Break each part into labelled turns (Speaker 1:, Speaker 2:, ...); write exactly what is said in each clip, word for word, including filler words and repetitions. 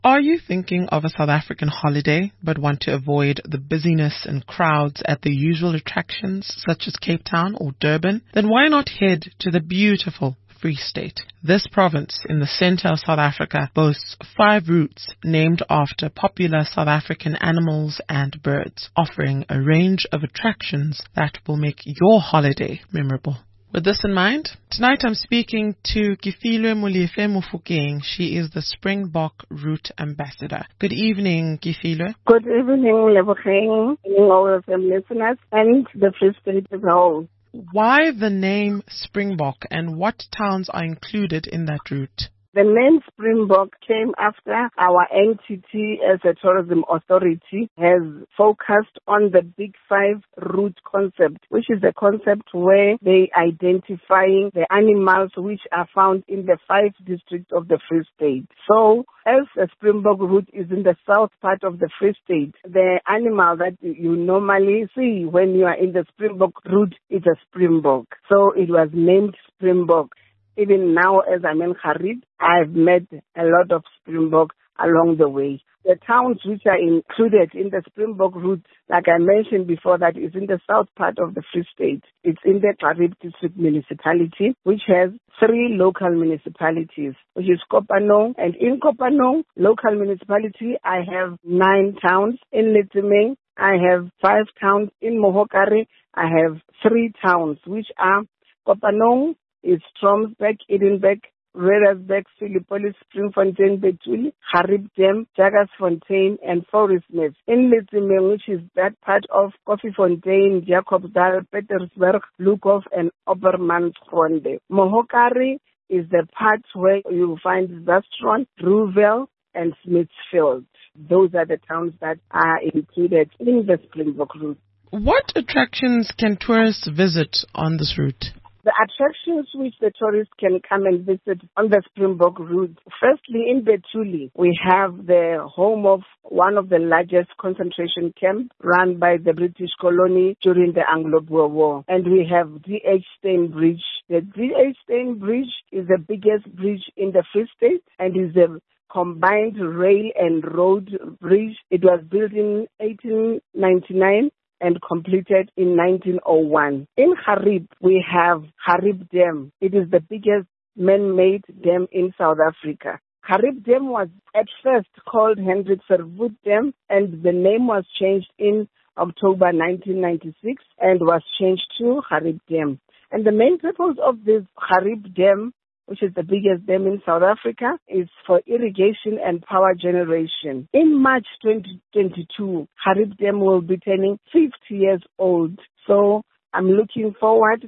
Speaker 1: Are you thinking of a South African holiday but want to avoid the busyness and crowds at the usual attractions such as Cape Town or Durban? Then why not head to the beautiful Free State? This province in the center of South Africa boasts five routes named after popular South African animals and birds, offering a range of attractions that will make your holiday memorable. With this in mind, tonight I'm speaking to Kifilwe Molefe Mofokeng. She is the Springbok Route Ambassador. Good evening, Kifilwe.
Speaker 2: Good evening, Lebogang, all of them listeners, and the Free State as a whole.
Speaker 1: Why the name Springbok, and what towns are included in that route?
Speaker 2: The name Springbok came after our N T T as a tourism authority has focused on the Big Five route concept, which is a concept where they identifying the animals which are found in the five districts of the Free State. So, as the Springbok route is in the south part of the Free State, the animal that you normally see when you are in the Springbok route is a Springbok. So it was named Springbok. Even now, as I'm in Xhariep, I've met a lot of Springbok along the way. The towns which are included in the Springbok route, like I mentioned before, that is in the south part of the Free State. It's in the Xhariep District Municipality, which has three local municipalities, which is Kopanong. And in Kopanong local municipality, I have nine towns. In Letemeng, I have five towns. In Mohokare, I have three towns, which are Kopanong, is Stromsburg, Edenburg, Reddersburg, Philippolis, Springfontein, Betuli, Xhariep Dam, Jagersfontein, and Forestsmith. In Letemeng, which is that part of Koffiefontein, Jacobsdal, Petersburg, Lukhof, and Oppermansgronde. Mohokare is the part where you find Zastron, Rouville, and Smithfield. Those are the towns that are included in the Springbok route.
Speaker 1: What attractions can tourists visit on this route?
Speaker 2: The attractions which the tourists can come and visit on the Springbok route, firstly in Betuli, we have the home of one of the largest concentration camps run by the British colony during the Anglo-Boer War. And we have D H Steyn Bridge. The D H Steyn Bridge is the biggest bridge in the Free State and is a combined rail and road bridge. It was built in eighteen ninety-nine. And completed in nineteen oh one. In Xhariep, we have Xhariep Dam. It is the biggest man-made dam in South Africa. Xhariep Dam was at first called Hendrik Verwoerd Dam, and the name was changed in October nineteen ninety-six and was changed to Xhariep Dam. And the main purpose of this Xhariep Dam, which is the biggest dam in South Africa, is for irrigation and power generation. In March twenty twenty-two, Xhariep Dam will be turning fifty years old. So I'm looking forward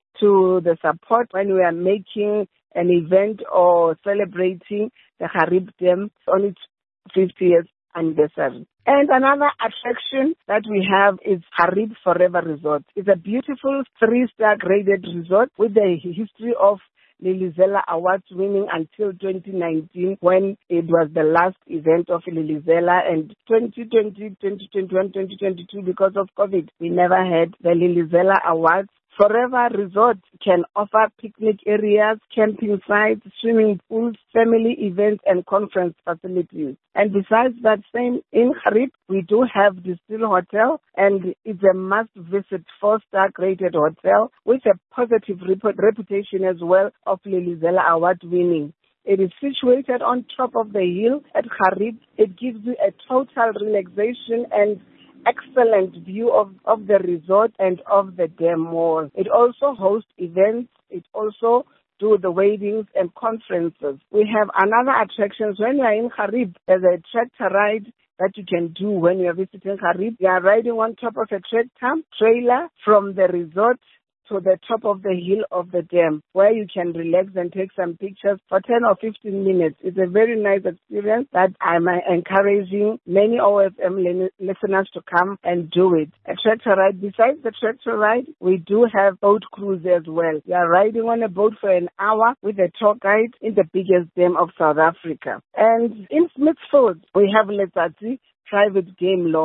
Speaker 2: to the support when we are making an event or celebrating the Xhariep Dam on its fifty years anniversary. And another attraction that we have is Xhariep Forever Resort. It's a beautiful three-star graded resort with a history of Lilizela Awards winning until twenty nineteen, when it was the last event of Lilizela, and twenty twenty, twenty twenty-one, twenty twenty-two, because of COVID, we never had the Lilizela Awards. Forever Resort can offer picnic areas, camping sites, swimming pools, family events, and conference facilities. And besides that, same in Xhariep, we do have the Distill Hotel, and it's a must-visit four-star graded hotel with a positive rep- reputation as well of Lilizela Award winning. It is situated on top of the hill at Xhariep. It gives you a total relaxation and excellent view of, of the resort and of the dam mall. It also hosts events. It also do the weddings and conferences. We have another attractions. When you are in Xhariep, there's a tractor ride that you can do when you are visiting Xhariep. You are riding on top of a tractor trailer from the resort to the top of the hill of the dam, where you can relax and take some pictures for ten or fifteen minutes. It's a very nice experience that I'm encouraging many O F M listeners to come and do it. A tractor ride. Besides the tractor ride, we do have boat cruise as well. You are riding on a boat for an hour with a tour guide in the biggest dam of South Africa. And in Smithfield, we have Letsatsi Private Game Lodge.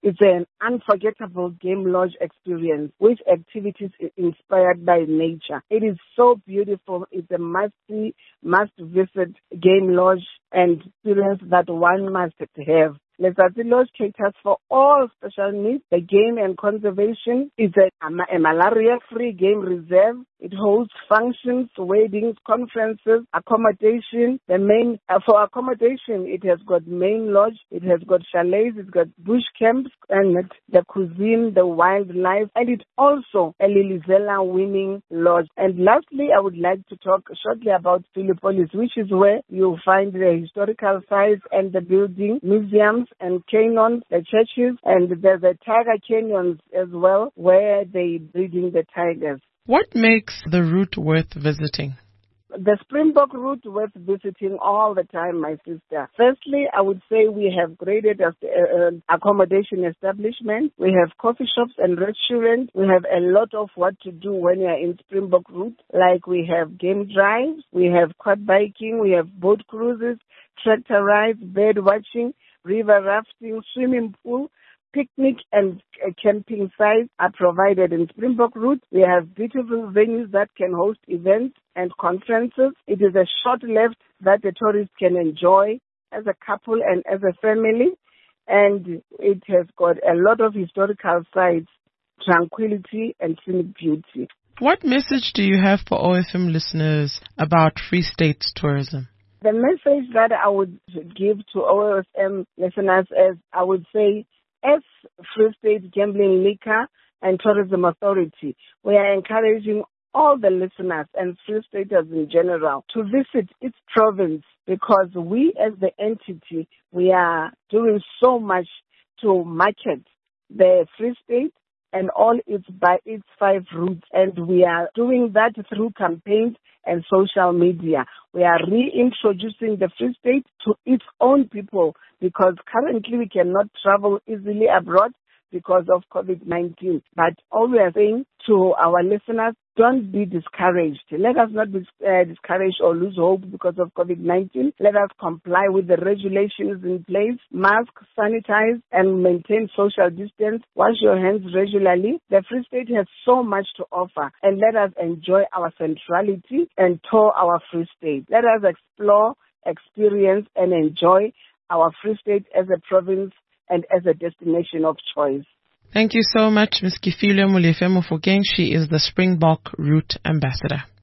Speaker 2: It's an unforgettable game lodge experience with activities inspired by nature. It is so beautiful. It's a must-see, must-visit game lodge and experience that one must have. Letsatsi Lodge caters for all special needs. The game and conservation is a, a malaria-free game reserve. It holds functions, weddings, conferences, accommodation. The main uh, for accommodation, it has got main lodge, it has got chalets, it's got bush camps, and the cuisine, the wildlife, and it's also a Lilizela winning lodge. And lastly, I would like to talk shortly about Philippolis, which is where you'll find the historical sites and the building, museums and canyons, the churches, and there's a tiger canyons as well, where they're breeding the tigers.
Speaker 1: What makes the route worth visiting?
Speaker 2: The Springbok route worth visiting all the time, my sister. Firstly, I would say we have graded as uh, accommodation establishment. We have coffee shops and restaurants. We have a lot of what to do when you are in Springbok route. Like we have game drives, we have quad biking, we have boat cruises, tractor rides, bird watching, river rafting, swimming pool, picnic and uh, camping sites are provided in Springbok route. We have beautiful venues that can host events and conferences. It is a short left that the tourists can enjoy as a couple and as a family. And it has got a lot of historical sites, tranquility and scenic beauty.
Speaker 1: What message do you have for O F M listeners about Free State tourism?
Speaker 2: The message that I would give to O F M listeners is, I would say, as Free State Gambling, Liquor and Tourism Authority, we are encouraging all the listeners and Free Staters in general to visit its province, because we as the entity, we are doing so much to market the Free State and all its by its five routes, and we are doing that through campaigns and social media. We are reintroducing the Free State to its own people, because currently we cannot travel easily abroad because of COVID nineteen. But all we are saying to our listeners, don't be discouraged. Let us not be uh, discouraged or lose hope because of COVID nineteen. Let us comply with the regulations in place. Mask, sanitize, and maintain social distance. Wash your hands regularly. The Free State has so much to offer, and let us enjoy our centrality and tour our Free State. Let us explore, experience, and enjoy our Free State as a province and as a destination of choice.
Speaker 1: Thank you so much, Miz Kifilwe Molefe Mofokeng. She is the Springbok Route Ambassador.